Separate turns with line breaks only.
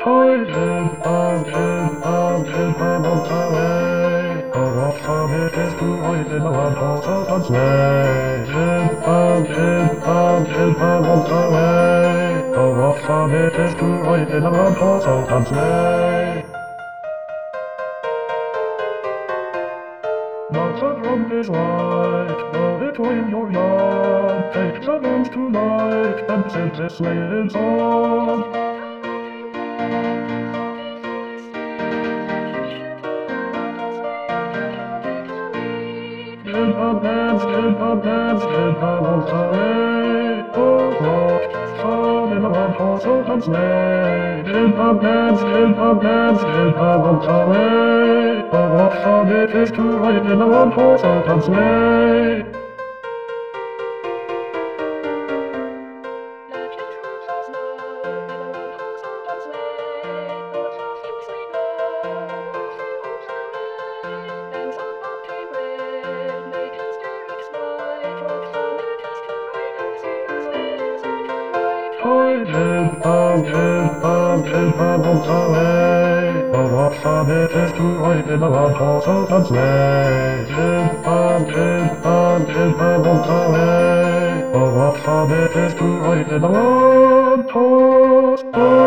Not a drum is right, blow it in your yard. Take the guns tonight and set the sleigh on. Give a dance, give a waltz away. Oh, rock, fall in a one horse open sleigh. Give a dance, give a waltz away. Oh, what fun it is to ride in a one horse open sleigh. Give a waltz away. Oh, what fun it is to ride in a one horse open sleigh. Give a waltz away. Oh, what fun it is to ride in a one horse open sleigh.